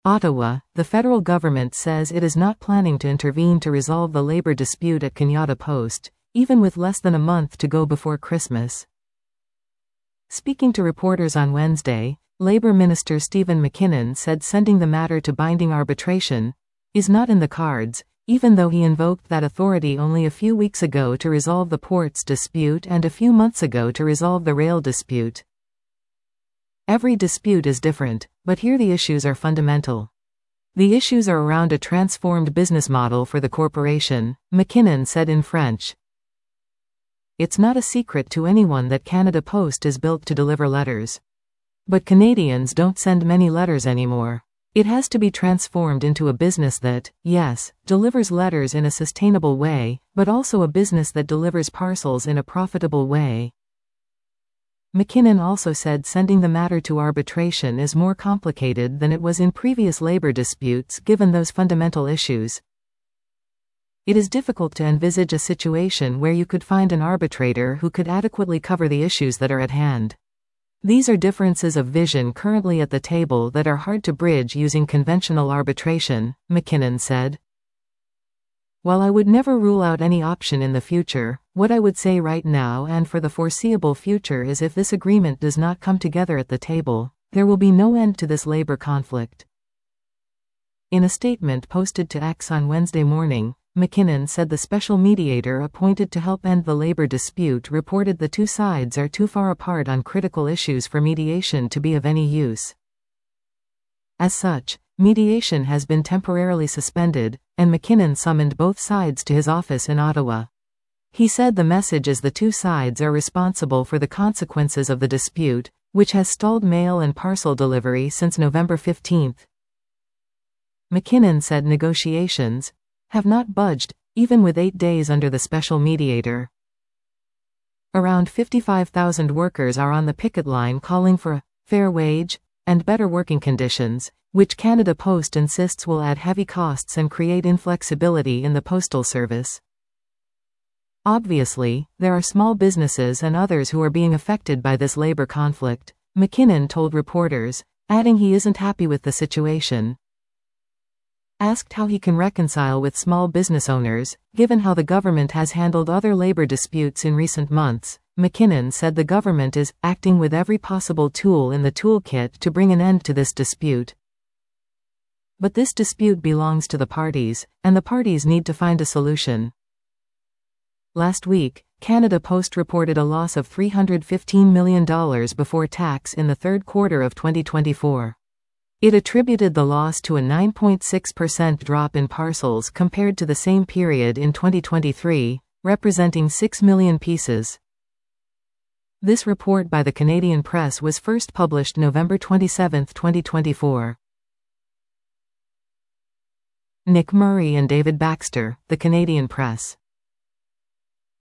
Ottawa, the federal government says it is not planning to intervene to resolve the labor dispute at Canada Post, even with less than a month to go before Christmas. Speaking to reporters on Wednesday, Labour Minister Stephen McKinnon said sending the matter to binding arbitration is not in the cards, even though he invoked that authority only a few weeks ago to resolve the ports dispute and a few months ago to resolve the rail dispute. Every dispute is different, but here the issues are fundamental. The issues are around a transformed business model for the corporation, McKinnon said in French. It's not a secret to anyone that Canada Post is built to deliver letters. But Canadians don't send many letters anymore. It has to be transformed into a business that, yes, delivers letters in a sustainable way, but also a business that delivers parcels in a profitable way. McKinnon also said sending the matter to arbitration is more complicated than it was in previous labor disputes given those fundamental issues. It is difficult to envisage a situation where you could find an arbitrator who could adequately cover the issues that are at hand. These are differences of vision currently at the table that are hard to bridge using conventional arbitration, McKinnon said. While I would never rule out any option in the future, what I would say right now and for the foreseeable future is if this agreement does not come together at the table, there will be no end to this labor conflict. In a statement posted to X on Wednesday morning, McKinnon said the special mediator appointed to help end the labor dispute reported the two sides are too far apart on critical issues for mediation to be of any use. As such, mediation has been temporarily suspended, and McKinnon summoned both sides to his office in Ottawa. He said the message is the two sides are responsible for the consequences of the dispute, which has stalled mail and parcel delivery since November 15. McKinnon said negotiations have not budged, even with 8 days under the special mediator. Around 55,000 workers are on the picket line calling for a fair wage and better working conditions, which Canada Post insists will add heavy costs and create inflexibility in the postal service. Obviously, there are small businesses and others who are being affected by this labor conflict, McKinnon told reporters, adding he isn't happy with the situation. Asked how he can reconcile with small business owners, given how the government has handled other labor disputes in recent months, McKinnon said the government is acting with every possible tool in the toolkit to bring an end to this dispute. But this dispute belongs to the parties, and the parties need to find a solution. Last week, Canada Post reported a loss of $315 million before tax in the third quarter of 2024. It attributed the loss to a 9.6% drop in parcels compared to the same period in 2023, representing 6 million pieces. This report by the Canadian Press was first published November 27, 2024. Nick Murray and David Baxter, The Canadian Press.